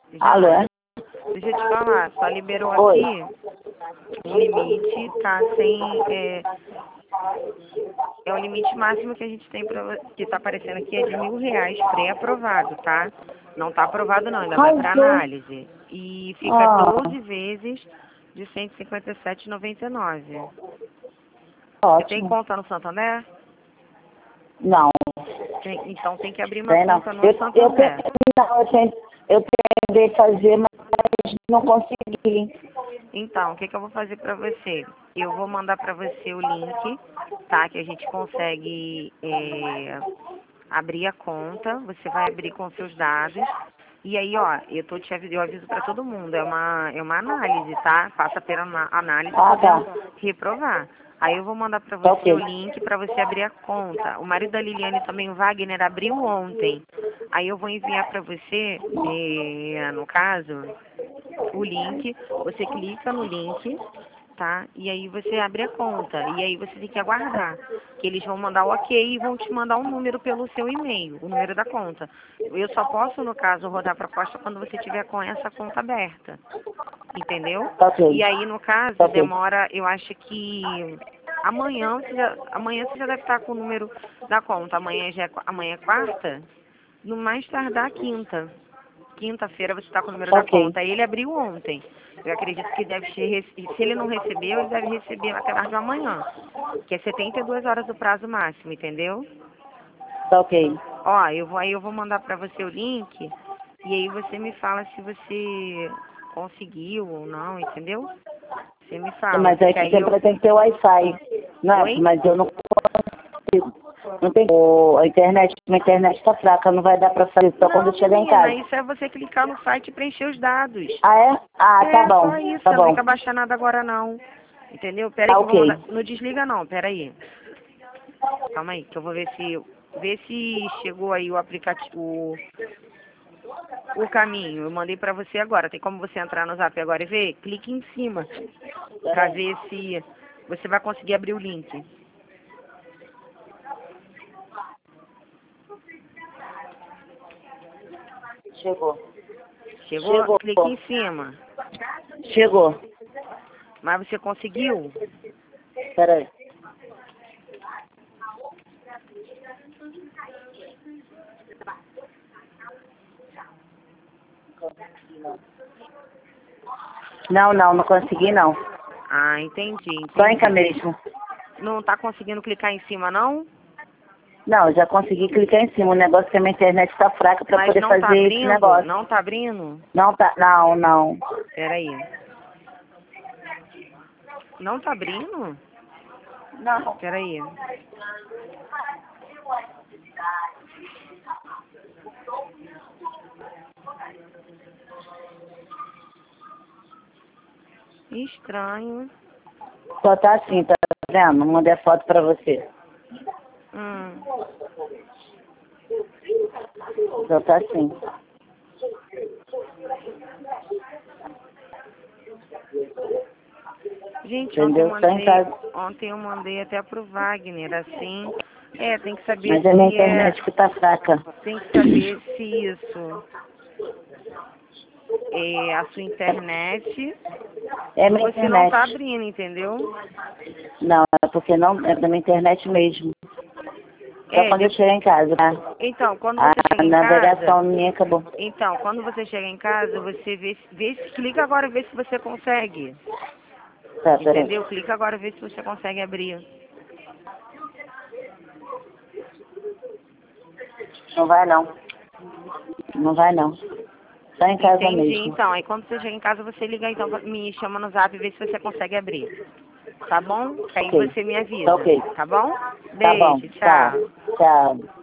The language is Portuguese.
Alô, Já. é? Deixa eu te falar, só liberou Oi. aqui o limite, tá sem. É o limite máximo que a gente tem que tá aparecendo aqui é de R$ 1.000 pré-aprovado, tá? Não tá aprovado não, ainda vai Ai, para Deus. análise. E fica Ah, 12 vezes de R$ 157,99. Você tem ótimo. conta no Santander? Não, Então tem que abrir uma tem não. conta no Santander. Eu tentei fazer, mas não consegui. Então, o que eu vou fazer para você? Eu vou mandar para você o link, tá? Que a gente consegue abrir a conta. Você vai abrir com seus dados. E aí, ó, eu aviso para todo mundo. É uma análise, tá? Passa pela análise Ah, podendo tá. reprovar. Aí eu vou mandar para Tá você o ok. link para você abrir a conta. O marido da Liliane também, o Wagner, abriu ontem. Aí eu vou enviar para você, no caso, o link, você clica no link, tá? E aí você abre a conta. E aí você tem que aguardar. Que eles vão mandar o ok e vão te mandar um número pelo seu e-mail, o número da conta. Eu só posso, no caso, rodar a proposta quando você tiver com essa conta aberta. Entendeu? Tá ok. E aí, no caso, Tá ok. demora, eu acho que amanhã você já deve estar com o número da conta. Amanhã é quarta, no mais tardar quinta. Quinta-feira você está com o número Tá da ok. conta. Ele abriu ontem. Eu acredito que deve ser, se ele não recebeu, ele deve receber até tarde de amanhã. Que é 72 horas o prazo máximo, entendeu? Tá ok. Ó, aí eu vou mandar para você o link e aí você me fala se você conseguiu ou não, entendeu? Você me fala, Mas aí porque aí sempre tem que ter Wi-Fi. Não é? Oi? Mas eu não consigo. Não tem. A internet tá fraca, não vai dar pra fazer só quando eu Não, chegar em menina, casa. isso é você clicar no site e preencher os dados. Ah, é? Ah, tá É bom. só isso, Tá você não tem bom. que abaixar nada agora não. Entendeu? Pera aí Tá que eu vou mandar. ok. Não desliga não, pera aí. Calma aí, que eu vou ver se chegou aí o aplicativo, o caminho. Eu mandei pra você agora. Tem como você entrar no Zap agora e ver? Clique em cima pra ver se você vai conseguir abrir o link. Chegou. Chegou? Chegou. Clique em cima. Chegou. Mas você conseguiu? Peraí. Não consegui não. Ah, entendi, Só em cá entendi. mesmo. Não tá conseguindo clicar em cima, não? Não, já consegui clicar em cima. O negócio é que a minha internet tá fraca pra Mas poder não tá fazer esse abrindo? negócio. Não tá abrindo? Não tá, não. Pera aí. Não tá abrindo? Não. Pera aí. Estranho. Só tá assim, tá vendo? Mandei a foto pra você. Hum. Só tá assim. Gente, Entendeu? Só em casa. ontem eu mandei até pro Wagner, assim. Tem que saber Mas a minha se internet que tá fraca. tem que saber se isso é a sua internet É ou minha você não tá internet. abrindo, entendeu? Não, é porque não, é da minha internet mesmo. Só É, quando eu de- chegar em casa, tá? então, quando A você chega em casa, navegação minha acabou. então, quando você chega em casa, você clica agora e vê se você consegue. Tá, peraí. Entendeu? Clica agora e vê se você consegue abrir. Não vai não. Não vai não. Só em casa Entendi, mesmo. então. Aí quando você chega em casa, você liga, então, me chama no Zap e vê se você consegue abrir. Tá bom? Aí Ok. você me Tá avisa. ok. Tá bom? Tá bom. Beijo, Tá. tchau. Tchau.